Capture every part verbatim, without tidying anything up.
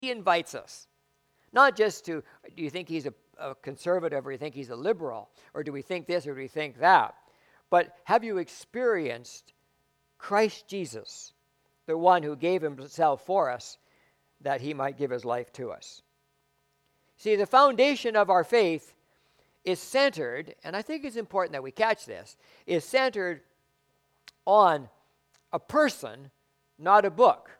He invites us. Not just to, do you think he's a, a conservative, or do you think he's a liberal? Or do we think this, or do we think that? But have you experienced Christ Jesus, the one who gave himself for us, that he might give his life to us? See, the foundation of our faith is centered, and I think it's important that we catch this, is centered on a person, not a book.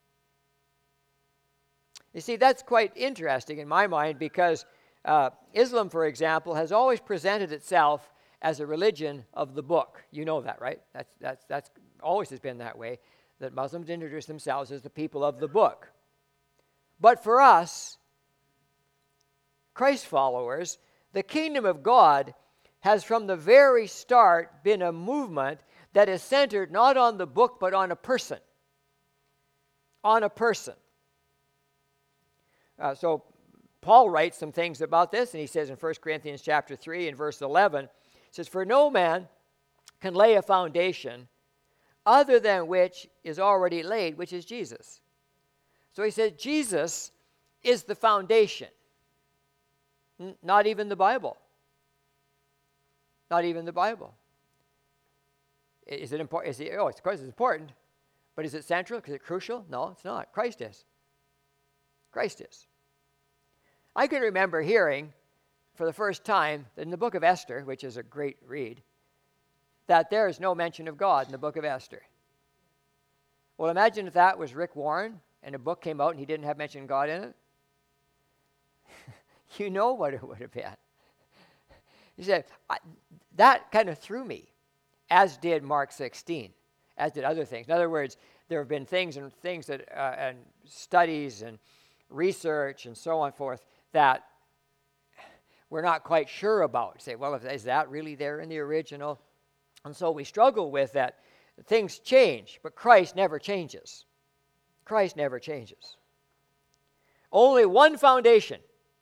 You see, that's quite interesting in my mind, because uh, Islam, for example, has always presented itself as a religion of the book. You know that, right? That's, that's, that's always has been that way, that Muslims introduce themselves as the people of the book. But for us, Christ followers, the kingdom of God has from the very start been a movement that is centered not on the book, but on a person. On a person. Uh, so Paul writes some things about this, and he says in First Corinthians chapter three and verse eleven, he says, "For no man can lay a foundation other than which is already laid, which is Jesus." So he said Jesus is the foundation. N- not even the Bible. Not even the Bible. Is it important? Is it, oh, of course it's important. But is it central? Is it crucial? No, it's not. Christ is. Christ is. I can remember hearing for the first time in the book of Esther, which is a great read, that there is no mention of God in the book of Esther. Well, imagine if that was Rick Warren and a book came out and he didn't have mention of God in it. You know what it would have been. He said, I, that kind of threw me, as did Mark sixteen, as did other things. In other words, there have been things and things that, uh, and studies and research and so on forth that we're not quite sure about. Say, well, is that really there in the original? And so we struggle with that. Things change, but Christ never changes. Christ never changes. Only one foundation.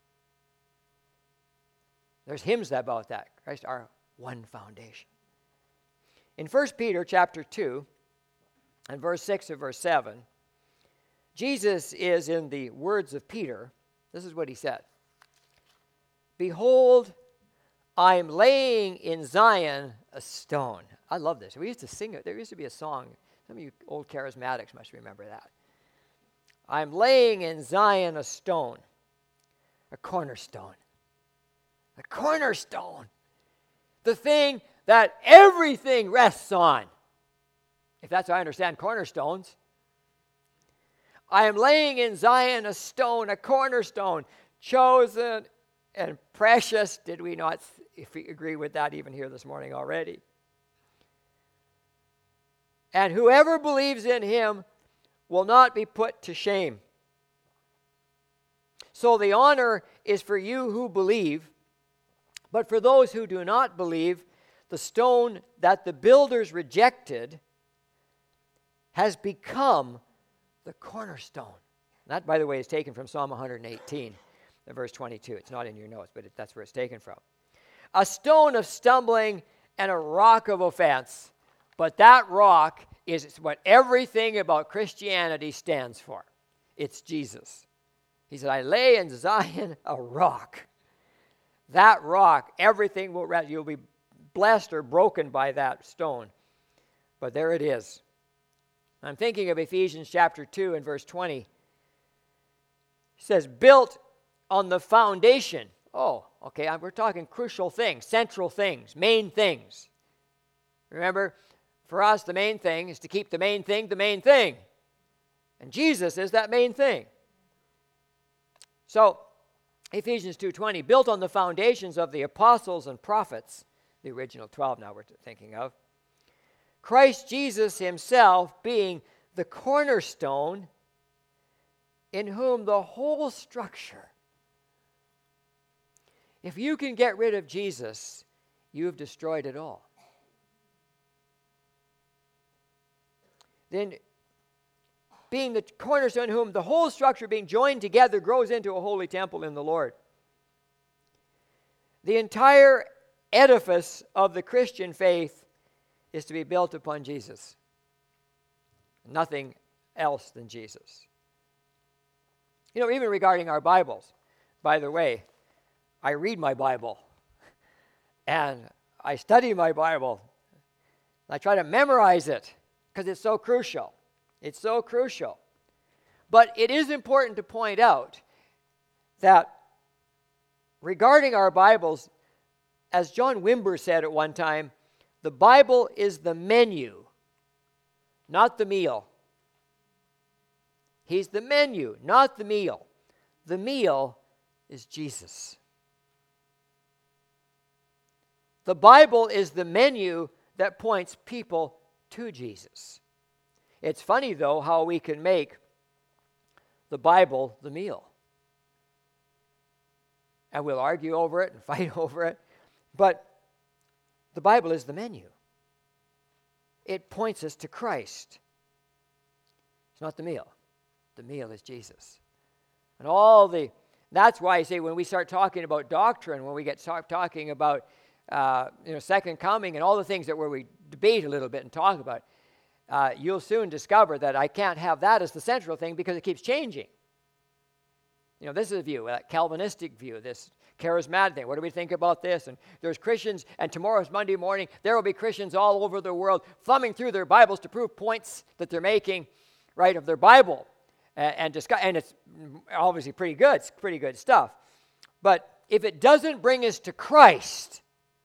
There's hymns about that. Christ, our one foundation. In First Peter chapter two and verse six and verse seven, Jesus is in the words of Peter. This is what he said. "Behold, I am laying in Zion a stone." I love this. We used to sing it. There used to be a song. Some of you old charismatics must remember that. "I'm laying in Zion a stone, a cornerstone." The cornerstone. The thing that everything rests on. If that's how I understand cornerstones. "I am laying in Zion a stone, a cornerstone, chosen and precious." Did we not, if we agree with that even here this morning already? "And whoever believes in him will not be put to shame." So the honor is for you who believe, but for those who do not believe, the stone that the builders rejected has become the cornerstone. That, by the way, is taken from Psalm one eighteen, verse twenty-two. It's not in your notes, but it, that's where it's taken from. "A stone of stumbling and a rock of offense." But that rock is what everything about Christianity stands for. It's Jesus. He said, "I lay in Zion a rock." That rock, everything will rest. You'll be blessed or broken by that stone. But there it is. I'm thinking of Ephesians chapter two and verse twenty. It says, "Built on the foundation." Oh, okay, we're talking crucial things, central things, main things. Remember, for us, the main thing is to keep the main thing the main thing. And Jesus is that main thing. So, Ephesians two twenty, "Built on the foundations of the apostles and prophets," the original twelve now we're thinking of, "Christ Jesus himself being the cornerstone, in whom the whole structure." If you can get rid of Jesus, you've destroyed it all. Then, being the cornerstone, whom the whole structure being joined together grows into a holy temple in the Lord. The entire edifice of the Christian faith is to be built upon Jesus. Nothing else than Jesus. You know, even regarding our Bibles, by the way, I read my Bible, and I study my Bible. I try to memorize it, because it's so crucial. It's so crucial. But it is important to point out that regarding our Bibles, as John Wimber said at one time, the Bible is the menu, not the meal. He's the menu, not the meal. The meal is Jesus. The Bible is the menu that points people to Jesus. It's funny, though, how we can make the Bible the meal. And we'll argue over it and fight over it. But the Bible is the menu. It points us to Christ. It's not the meal. The meal is Jesus. And all the, that's why I say when we start talking about doctrine, when we get start talking about uh, you know, second coming and all the things that where we debate a little bit and talk about, uh, you'll soon discover that I can't have that as the central thing because it keeps changing. You know, this is a view, a Calvinistic view, this charismatic thing. What do we think about this? And there's Christians, and tomorrow's Monday morning, there will be Christians all over the world thumbing through their Bibles to prove points that they're making, right, of their Bible. And, and, discuss, and it's obviously pretty good. It's pretty good stuff. But if it doesn't bring us to Christ,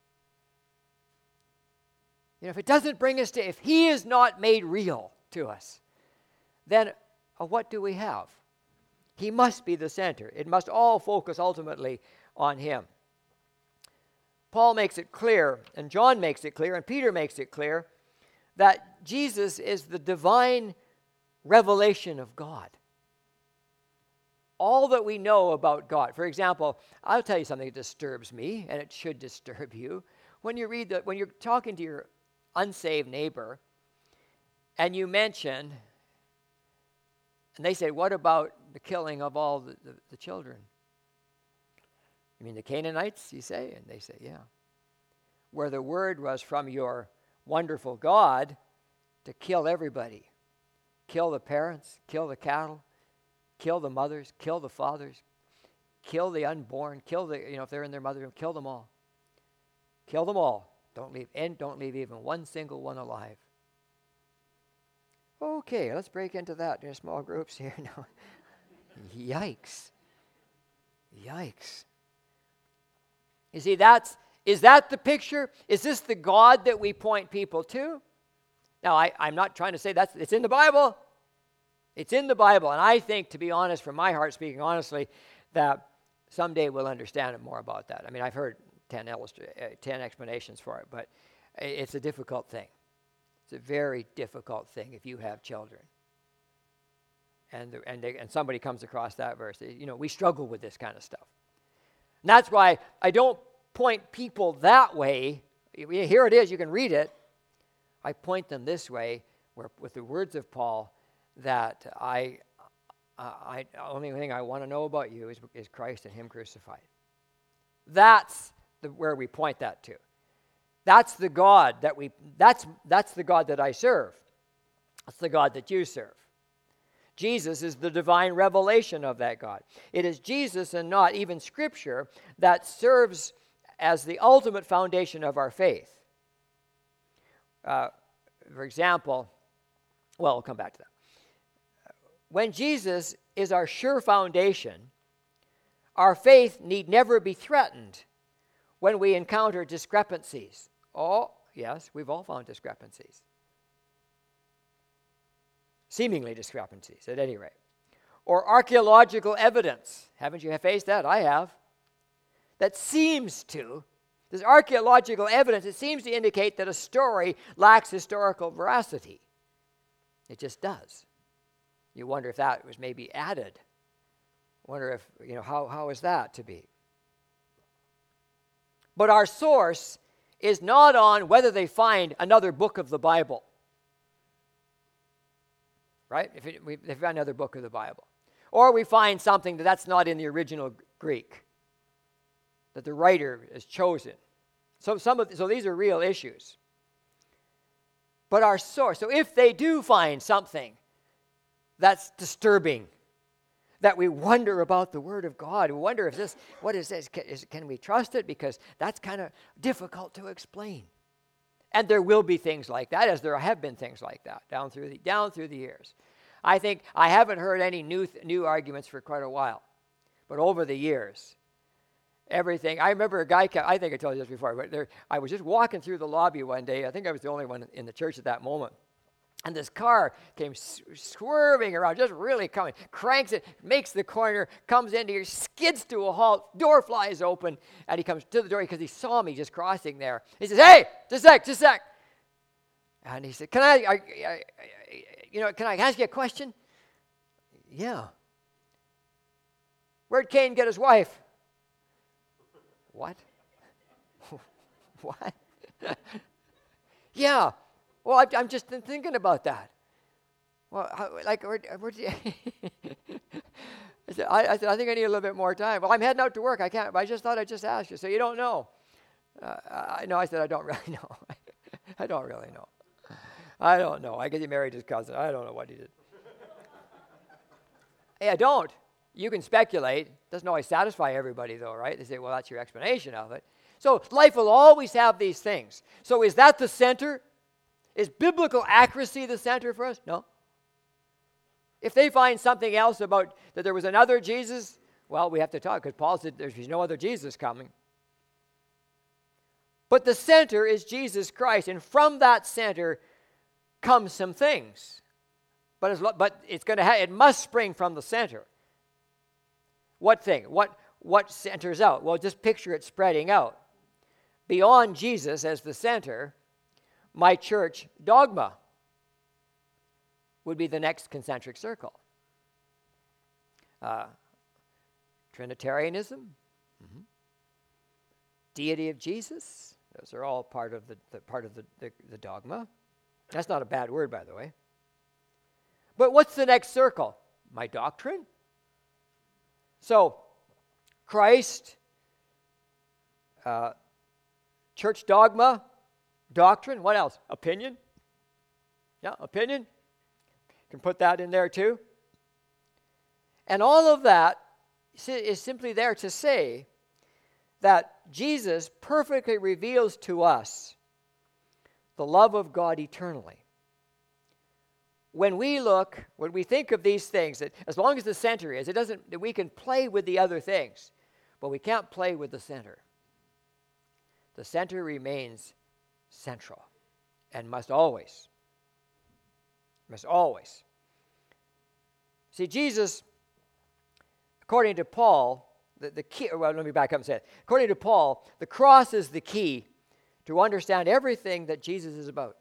you know, if it doesn't bring us to, if He is not made real to us, then uh, what do we have? He must be the center. It must all focus ultimately on Him. Paul makes it clear, and John makes it clear, and Peter makes it clear, that Jesus is the divine revelation of God. All that we know about God. For example, I'll tell you something that disturbs me, and it should disturb you. When you read that, when you're talking to your unsaved neighbor, and you mention, and they say, what about the killing of all the, the, the children? You mean the Canaanites, you say? And they say, yeah. Where the word was from your wonderful God to kill everybody. Kill the parents, kill the cattle, kill the mothers, kill the fathers, kill the unborn, kill the, you know, if they're in their mother room, kill them all. Kill them all. Don't leave, and don't leave even one single one alive. Okay, let's break into that in small groups here now. Yikes. Yikes. You see, that's, is that the picture? Is this the God that we point people to? Now, I, I'm not trying to say that's, it's in the Bible. It's in the Bible. And I think, to be honest, from my heart, speaking honestly, that someday we'll understand it more about that. I mean, I've heard ten, illustra- uh, ten explanations for it, but it's a difficult thing. It's a very difficult thing if you have children. And, the, and, they, and somebody comes across that verse. You know, we struggle with this kind of stuff. And that's why I don't point people that way. Here it is, you can read it. I point them this way, where with the words of Paul, that I, uh, I the only thing I want to know about you is, is Christ and Him crucified. That's the, where we point that to. That's the God that we. That's that's the God that I serve. That's the God that you serve. Jesus is the divine revelation of that God. It is Jesus and not even Scripture that serves as the ultimate foundation of our faith. Uh, for example, well, we'll come back to that. When Jesus is our sure foundation, our faith need never be threatened when we encounter discrepancies. Oh, yes, we've all found discrepancies. Seemingly discrepancies, at any rate. Or archaeological evidence. Haven't you faced that? I have. That seems to, there's archaeological evidence, it seems to indicate that a story lacks historical veracity. It just does. You wonder if that was maybe added. Wonder if, you know, how, how is that to be? But our source is not on whether they find another book of the Bible. Right? If, it, we, if we find another book of the Bible. Or we find something that that's not in the original Greek. That the writer has chosen. So, some of, so these are real issues. But our source, so if they do find something that's disturbing, that we wonder about the Word of God. We wonder if this, what is this? Can, is, can we trust it? Because that's kind of difficult to explain. And there will be things like that, as there have been things like that down through the, down through the years. I think I haven't heard any new new arguments for quite a while. But over the years, everything, I remember a guy, kept, I think I told you this before, but there, I was just walking through the lobby one day. I think I was the only one in the church at that moment. And this car came swerving around, just really coming, cranks it, makes the corner, comes into here, skids to a halt, door flies open, and he comes to the door because he saw me just crossing there. He says, "Hey, just a sec, just a sec." And he said, "Can I, I, I you know, can I ask you a question?" "Yeah." "Where'd Cain get his wife?" "What?" "What?" "Yeah. Well, I, I'm just thinking about that." "Well, how, like, where, where do you I, said, I, I said, "I think I need a little bit more time." "Well, I'm heading out to work. I can't, but I just thought I'd just ask you." "So you don't know?" Uh, I know. I said, "I don't really know." I don't really know. I don't know. I guess he married his cousin. I don't know what he did. Hey, I don't. You can speculate. Doesn't always satisfy everybody, though, right? They say, "Well, that's your explanation of it." So life will always have these things. So is that the center? Is biblical accuracy the center for us? No. If they find something else about that there was another Jesus, well, we have to talk, because Paul said there's no other Jesus coming. But the center is Jesus Christ, and from that center comes some things. But it's, but it's going to ha- it must spring from the center. What thing? What what centers out? Well, just picture it spreading out. Beyond Jesus as the center, my church dogma would be the next concentric circle. Uh, Trinitarianism, mm-hmm. Deity of Jesus, those are all part of the, the part of the, the, the dogma. That's not a bad word, by the way. But what's the next circle? My doctrine. So, Christ, uh, church dogma, doctrine, what else? Opinion. Yeah, opinion. You can put that in there too. And all of that is simply there to say that Jesus perfectly reveals to us the love of God eternally. When we look, when we think of these things, that as long as the center is, it doesn't, that we can play with the other things, but we can't play with the center. The center remains central and must always, must always. See, Jesus, according to Paul, the, the key, well, let me back up and say it. According to Paul, the cross is the key to understand everything that Jesus is about.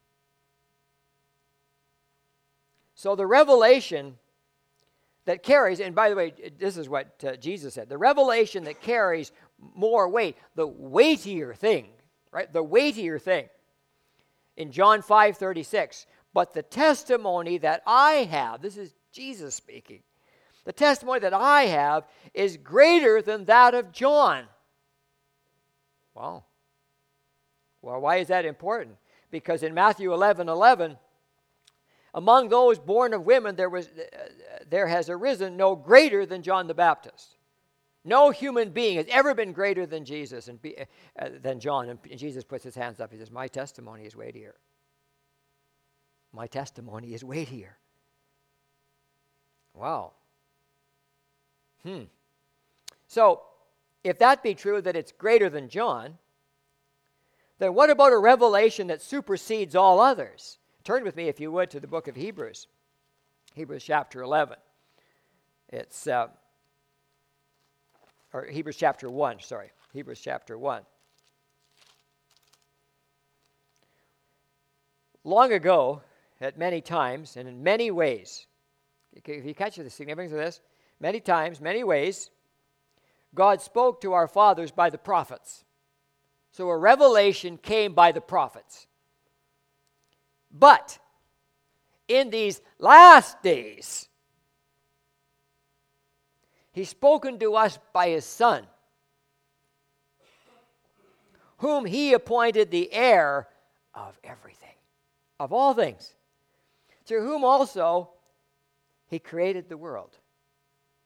So the revelation that carries, and by the way, this is what uh, Jesus said, the revelation that carries more weight, the weightier thing, right? The weightier thing. In John five thirty-six, but the testimony that I have, this is Jesus speaking, the testimony that I have is greater than that of John. Wow. Well, why is that important? Because in Matthew eleven eleven, among those born of women, there was, uh, there has arisen no greater than John the Baptist. No human being has ever been greater than Jesus and be, uh, than John. And Jesus puts his hands up. He says, "My testimony is weightier. My testimony is weightier." Wow. Hmm. So, if that be true, that it's greater than John, then what about a revelation that supersedes all others? Turn with me, if you would, to the book of Hebrews. Hebrews chapter eleven. It's, uh, or Hebrews chapter one, sorry. Hebrews chapter one. Long ago, at many times, and in many ways, if you catch the significance of this, many times, many ways, God spoke to our fathers by the prophets. So a revelation came by the prophets. But in these last days, He's spoken to us by His Son, whom He appointed the heir of everything, of all things, through whom also He created the world.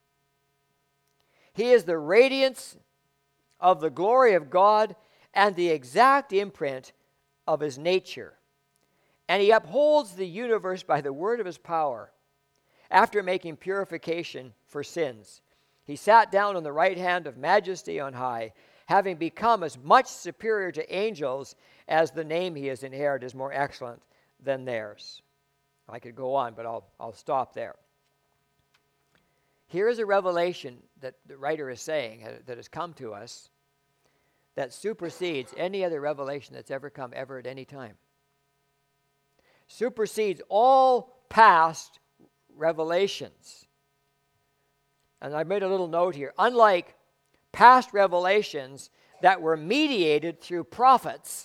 He is the radiance of the glory of God and the exact imprint of his nature. And he upholds the universe by the word of his power. After making purification for sins, he sat down on the right hand of majesty on high, having become as much superior to angels as the name he has inherited is more excellent than theirs. I could go on, but I'll, I'll stop there. Here is a revelation that the writer is saying that has come to us that supersedes any other revelation that's ever come ever at any time. Supersedes all past revelations. And I made a little note here. Unlike past revelations that were mediated through prophets,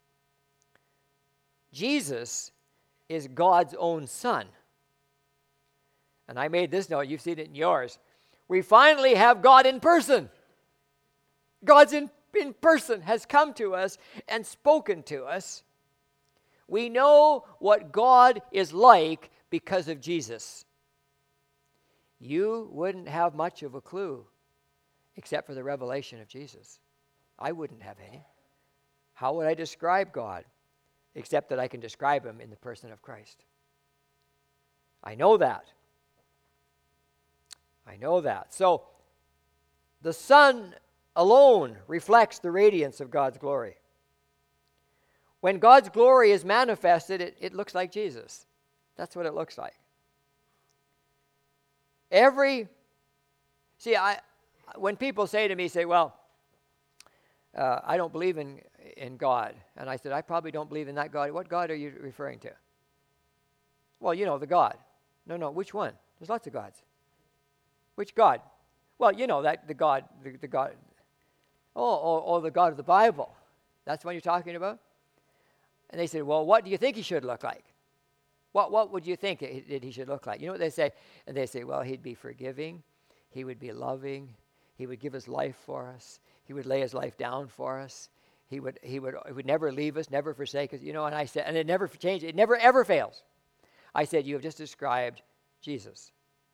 Jesus is God's own Son. And I made this note, you've seen it in yours. We finally have God in person. God's in, in person has come to us and spoken to us. We know what God is like because of Jesus. You wouldn't have much of a clue except for the revelation of Jesus. I wouldn't have any. How would I describe God except that I can describe him in the person of Christ? I know that. I know that. So, the Son alone reflects the radiance of God's glory. When God's glory is manifested, it, it looks like Jesus. That's what it looks like. Every, see, I, when people say to me, say, well, uh, I don't believe in, in God. And I said, I probably don't believe in that God. What God are you referring to? Well, you know, the God. No, no, which one? There's lots of gods. Which God? Well, you know, that the God, the, the God, oh, oh, oh, the God of the Bible. That's what you're talking about? And they said, well, what do you think he should look like? What what would you think that he should look like? You know what they say? And they say, well, he'd be forgiving. He would be loving. He would give his life for us. He would lay his life down for us. He would he would he would never leave us, never forsake us. You know, and I said, and it never changes. It never ever fails. I said, you have just described Jesus.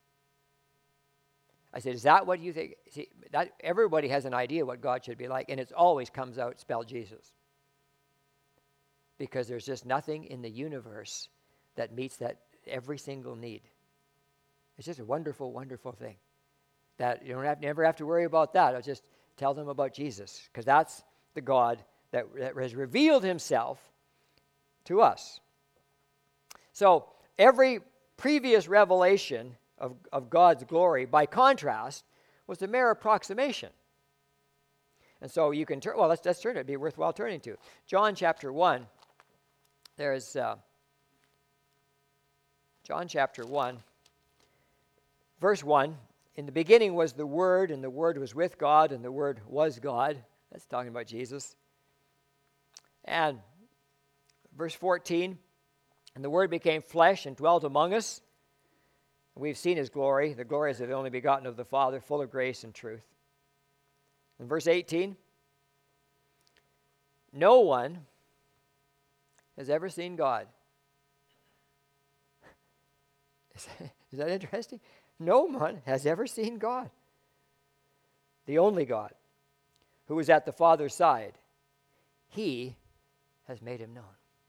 I said, is that what you think? See, that everybody has an idea what God should be like, and it always comes out spelled Jesus. Because there's just nothing in the universe that meets that every single need. It's just a wonderful, wonderful thing. That you don't have never have to worry about that. I'll just tell them about Jesus, because that's the God that, that has revealed himself to us. So every previous revelation of, of God's glory, by contrast, was a mere approximation. And so you can turn, well, let's, let's turn it. It'd be worthwhile turning to. John chapter one. There's uh, John chapter one, verse one. In the beginning was the Word, and the Word was with God, and the Word was God. That's talking about Jesus. And verse fourteen, and the Word became flesh and dwelt among us. We've seen his glory. The glory is of the only begotten of the Father, full of grace and truth. In verse eighteen, no one has ever seen God. Is that, is that interesting? No one has ever seen God. The only God who is at the Father's side, he has made him known.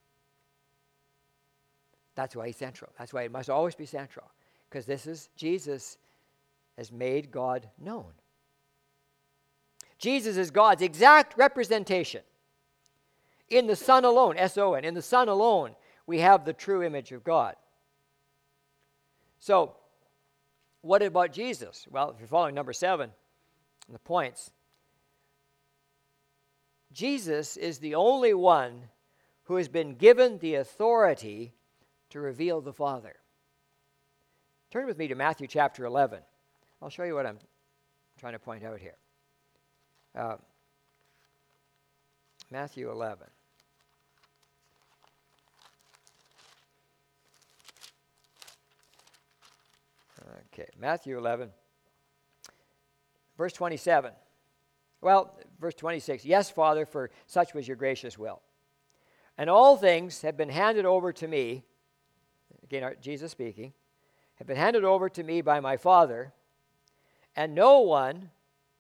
That's why he's central. That's why it must always be central. Because this is, Jesus has made God known. Jesus is God's exact representation. In the Son alone, S O N, in the Son alone, we have the true image of God. So, what about Jesus? Well, if you're following number seven, the points, Jesus is the only one who has been given the authority to reveal the Father. Turn with me to Matthew chapter eleven. I'll show you what I'm trying to point out here. Uh, Matthew eleven. Okay, Matthew eleven, verse twenty-seven. Well, verse twenty-six. Yes, Father, for such was your gracious will. And all things have been handed over to me, again, Jesus speaking, have been handed over to me by my Father, and no one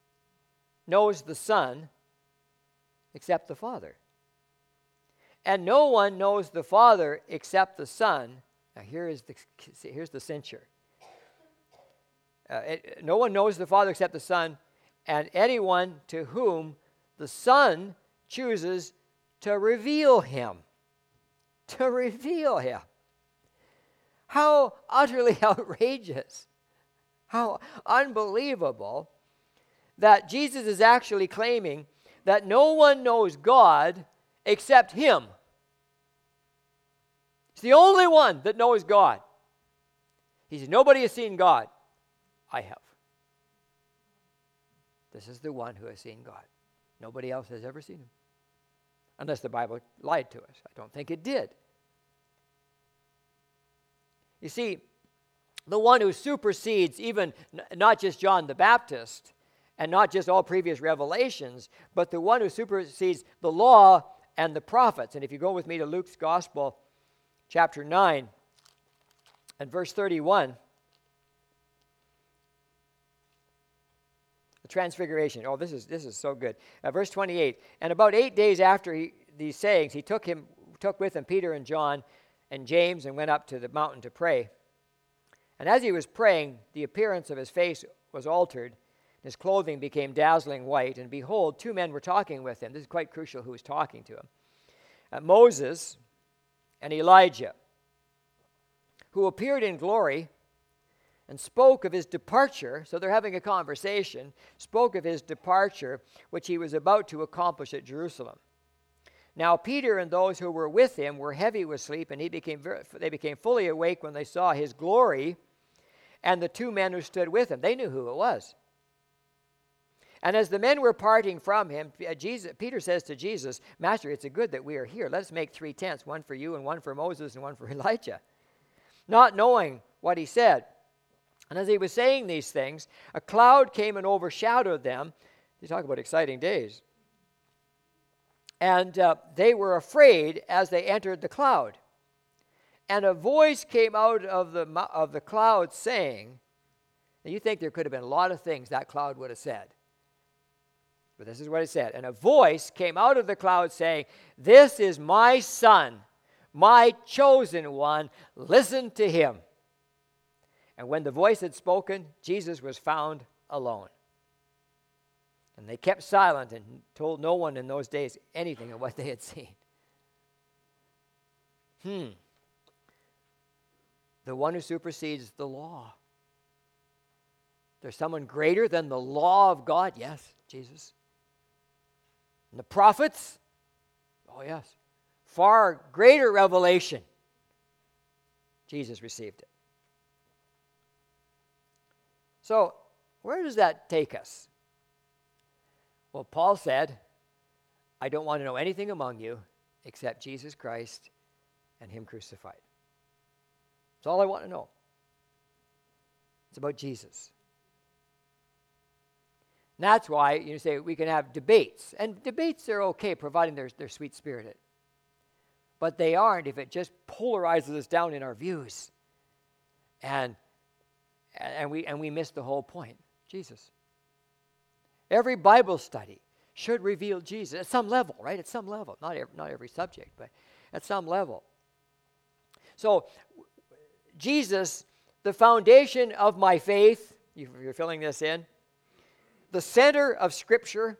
knows the Son except the Father. And no one knows the Father except the Son. Now here is the, here's the censure. Uh, it, no one knows the Father except the Son, and anyone to whom the Son chooses to reveal him. To reveal him. How utterly outrageous. How unbelievable that Jesus is actually claiming that no one knows God except him. He's the only one that knows God. He says, nobody has seen God. I have. This is the one who has seen God. Nobody else has ever seen him. Unless the Bible lied to us. I don't think it did. You see, the one who supersedes even n- not just John the Baptist and not just all previous revelations, but the one who supersedes the law and the prophets. And if you go with me to Luke's Gospel, chapter nine, and verse thirty-one, the Transfiguration. Oh, this is this is so good. Uh, verse twenty-eight. And about eight days after he, these sayings, he took him took with him Peter and John and James and went up to the mountain to pray. And as he was praying, the appearance of his face was altered. His clothing became dazzling white, and behold, two men were talking with him. This is quite crucial who was talking to him. Uh, Moses and Elijah, who appeared in glory and spoke of his departure. So they're having a conversation, spoke of his departure, which he was about to accomplish at Jerusalem. Now Peter and those who were with him were heavy with sleep, and he became very, they became fully awake when they saw his glory and the two men who stood with him. They knew who it was. And as the men were parting from him, Jesus, Peter says to Jesus, Master, it's a good that we are here. Let us make three tents, one for you and one for Moses and one for Elijah. Not knowing what he said. And as he was saying these things, a cloud came and overshadowed them. You talk about exciting days. And uh, they were afraid as they entered the cloud. And a voice came out of the, of the cloud saying, now you think there could have been a lot of things that cloud would have said. But this is what it said. And a voice came out of the cloud saying, this is my son, my chosen one. Listen to him. And when the voice had spoken, Jesus was found alone. And they kept silent and told no one in those days anything of what they had seen. Hmm. The one who supersedes the law. There's someone greater than the law of God? Yes, Jesus. And the prophets? Oh, yes. Far greater revelation. Jesus received it. So, where does that take us? Well, Paul said, I don't want to know anything among you except Jesus Christ and him crucified. That's all I want to know. It's about Jesus. And that's why you say we can have debates. And debates are okay, providing they're, they're sweet-spirited. But they aren't if it just polarizes us down in our views. And, and, we, and we miss the whole point. Jesus. Every Bible study should reveal Jesus at some level, right? At some level. Not every, not every subject, but at some level. So, Jesus, the foundation of my faith, you're filling this in, the center of Scripture,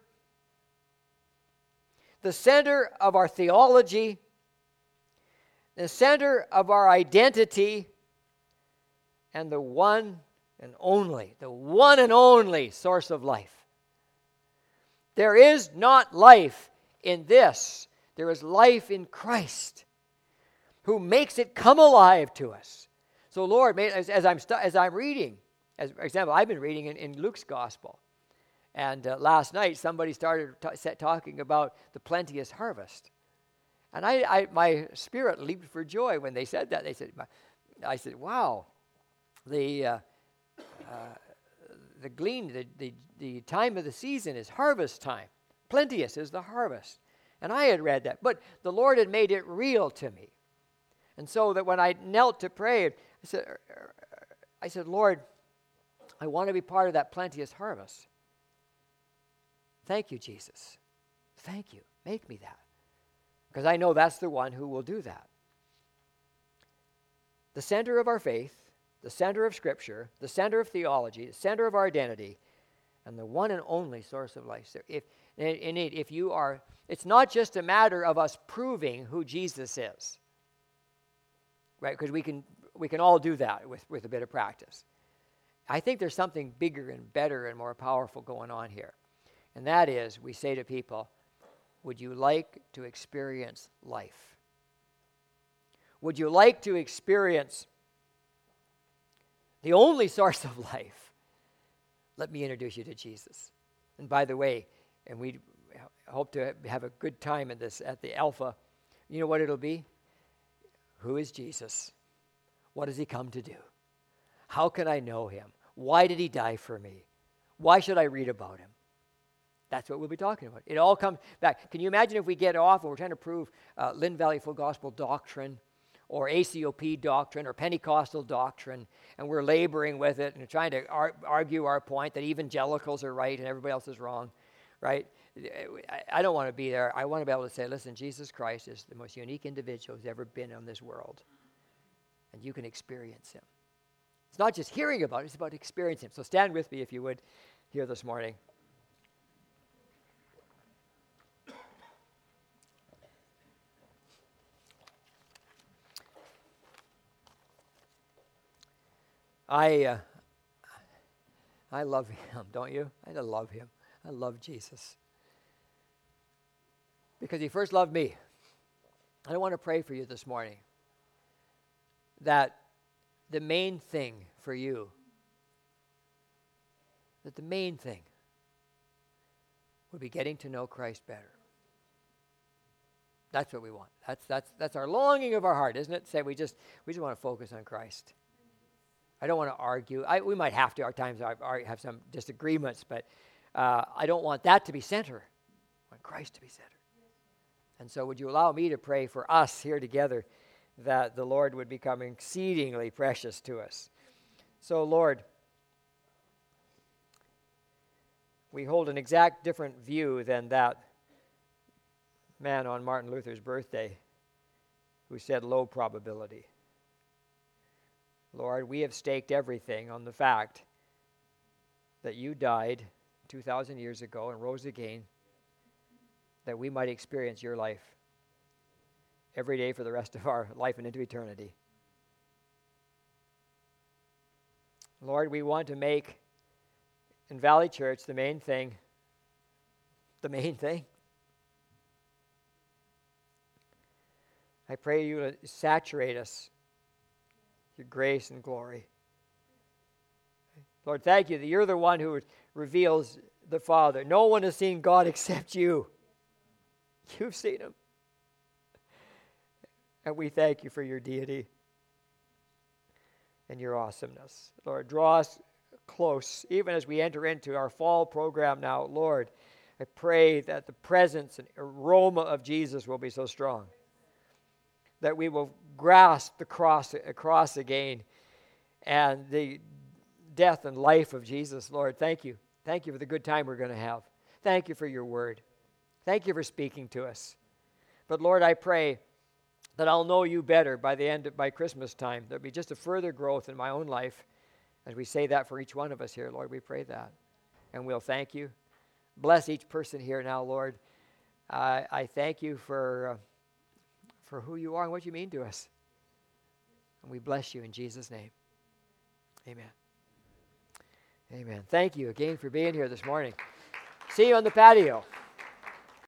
the center of our theology, the center of our identity, and the one and only, the one and only source of life. There is not life in this. There is life in Christ, who makes it come alive to us. So, Lord, as, as, I'm, stu- as I'm reading, as for example, I've been reading in, in Luke's Gospel. And uh, last night, somebody started t- talking about the plenteous harvest. And I, I, my spirit leaped for joy when they said that. They said, I said, wow, the... Uh, uh, The glean, the, the, the time of the season is harvest time. Plenteous is the harvest. And I had read that. But the Lord had made it real to me. And so that when I knelt to pray, I said, I said, Lord, I want to be part of that plenteous harvest. Thank you, Jesus. Thank you. Make me that. Because I know that's the one who will do that. The center of our faith, the center of Scripture, the center of theology, the center of our identity, and the one and only source of life. So if, and if you are, it's not just a matter of us proving who Jesus is, right? Because we can we can all do that with, with a bit of practice. I think there's something bigger and better and more powerful going on here. And that is, we say to people, would you like to experience life? Would you like to experience the only source of life? Let me introduce you to Jesus. And by the way, and we hope to have a good time at this at the Alpha. You know what it'll be? Who is Jesus? What does he come to do? How can I know him? Why did he die for me? Why should I read about him? That's what we'll be talking about. It all comes back. Can you imagine if we get off and we're trying to prove uh, Lynn Valley Full Gospel doctrine or A C O P doctrine or Pentecostal doctrine, and we're laboring with it and trying to ar- argue our point that evangelicals are right and everybody else is wrong, right? I, I don't want to be there. I want to be able to say, listen, Jesus Christ is the most unique individual who's ever been on this world, and you can experience him. It's not just hearing about it, it's about experiencing him. So stand with me, if you would, here this morning. I uh, I love him, don't you? I love him. I love Jesus. Because he first loved me. I want to pray for you this morning that the main thing for you, that the main thing would be getting to know Christ better. That's what we want. That's that's that's our longing of our heart, isn't it? Say we just we just want to focus on Christ. I don't want to argue. I, we might have to, at times, have some disagreements, but uh, I don't want that to be center. I want Christ to be center. And so would you allow me to pray for us here together that the Lord would become exceedingly precious to us. So, Lord, we hold an exact different view than that man on Martin Luther's birthday who said low probability. Lord, we have staked everything on the fact that you died two thousand years ago and rose again, that we might experience your life every day for the rest of our life and into eternity. Lord, we want to make in Valley Church the main thing, the main thing. I pray you to saturate us your grace and glory. Lord, thank you that you're the one who reveals the Father. No one has seen God except you. You've seen him. And we thank you for your deity and your awesomeness. Lord, draw us close, even as we enter into our fall program now. Lord, I pray that the presence and aroma of Jesus will be so strong that we will grasp the cross, cross again and the death and life of Jesus. Lord, thank you. Thank you for the good time we're going to have. Thank you for your word. Thank you for speaking to us. But Lord, I pray that I'll know you better by the end of, by Christmas time. There'll be just a further growth in my own life as we say that for each one of us here. Lord, we pray that. And we'll thank you. Bless each person here now, Lord. Uh, I thank you for... Uh, for who you are and what you mean to us. And we bless you in Jesus' name. Amen. Amen. Thank you again for being here this morning. See you on the patio.